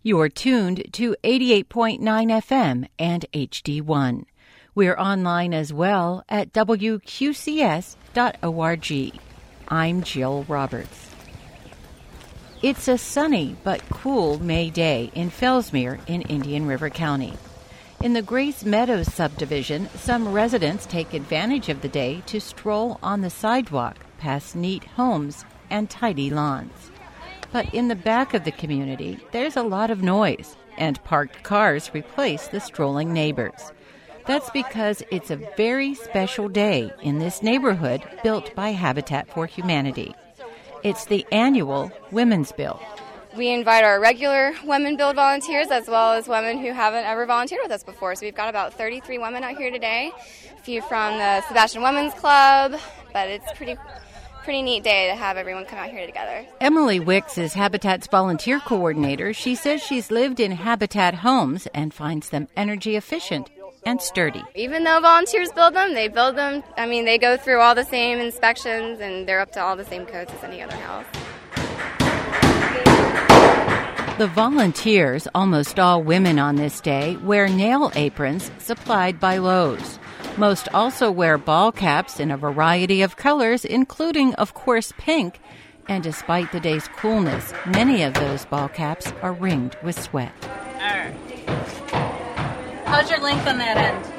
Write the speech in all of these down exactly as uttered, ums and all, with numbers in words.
You're tuned to eighty-eight point nine F M and H D one. We're online as well at W Q C S dot org. I'm Jill Roberts. It's a sunny but cool May day in Fellsmere in Indian River County. In the Grace Meadows subdivision, some residents take advantage of the day to stroll on the sidewalk past neat homes and tidy lawns. But in the back of the community, there's a lot of noise, and parked cars replace the strolling neighbors. That's because it's a very special day in this neighborhood built by Habitat for Humanity. It's the annual Women's Build. We invite our regular Women Build volunteers as well as women who haven't ever volunteered with us before. So we've got about thirty-three women out here today, a few from the Sebastian Women's Club, but it's pretty pretty neat day to have everyone come out here together. Emily Wicks is Habitat's volunteer coordinator. She says she's lived in Habitat homes and finds them energy efficient and sturdy. Even though volunteers build them, they build them, I mean, they go through all the same inspections and they're up to all the same codes as any other house. The volunteers, almost all women on this day, wear nail aprons supplied by Lowe's. Most also wear ball caps in a variety of colors, including, of course, pink. And despite the day's coolness, many of those ball caps are ringed with sweat. All right. How's your length on that end?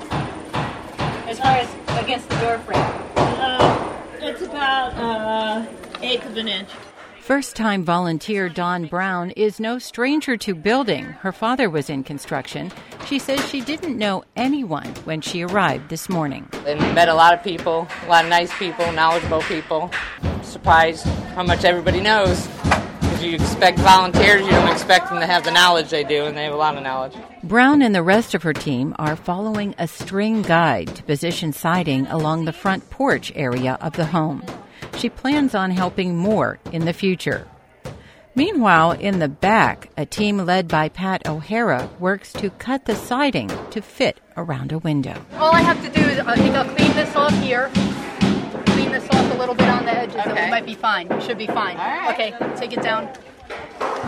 As far as against the door frame? Uh, it's about uh, eighth of an inch. First-time volunteer Dawn Brown is no stranger to building. Her father was in construction. She says she didn't know anyone when she arrived this morning. And met a lot of people, a lot of nice people, knowledgeable people. Surprised how much everybody knows. If you expect volunteers, you don't expect them to have the knowledge they do, and they have a lot of knowledge. Brown and the rest of her team are following a string guide to position siding along the front porch area of the home. She plans on helping more in the future. Meanwhile, in the back, a team led by Pat O'Hara works to cut the siding to fit around a window. All I have to do is I think I'll clean this off here, clean this off a little bit on the edges, okay. And we might be fine. We should be fine. All right. Okay, take it down. All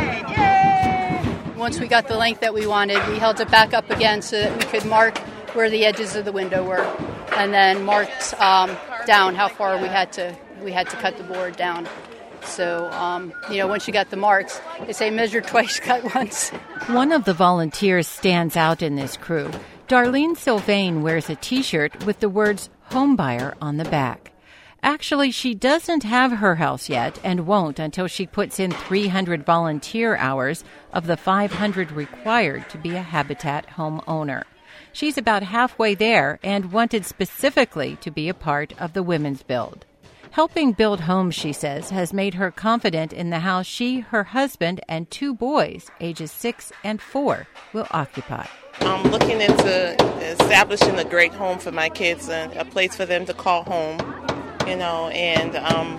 right, yay! Once we got the length that we wanted, we held it back up again so that we could mark where the edges of the window were, and then marked um, down how far we had to we had to cut the board down. So, um, you know, once you got the marks, they say measure twice, cut once. One of the volunteers stands out in this crew. Darlene Sylvain wears a T-shirt with the words homebuyer on the back. Actually, she doesn't have her house yet and won't until she puts in three hundred volunteer hours of the five hundred required to be a Habitat homeowner. She's about halfway there and wanted specifically to be a part of the Women's Build. Helping build homes, she says, has made her confident in the house she, her husband, and two boys, ages six and four, will occupy. I'm looking into establishing a great home for my kids, and a place for them to call home, you know, and um,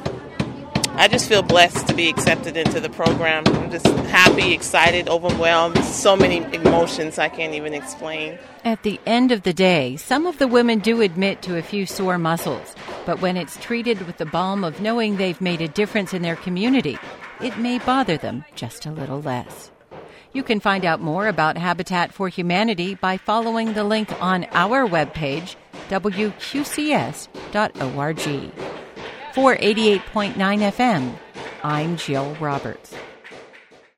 I just feel blessed to be accepted into the program. I'm just happy, excited, overwhelmed, so many emotions I can't even explain. At the end of the day, some of the women do admit to a few sore muscles, but when it's treated with the balm of knowing they've made a difference in their community, it may bother them just a little less. You can find out more about Habitat for Humanity by following the link on our webpage, W Q C S dot org. For eighty-eight point nine F M, I'm Jill Roberts.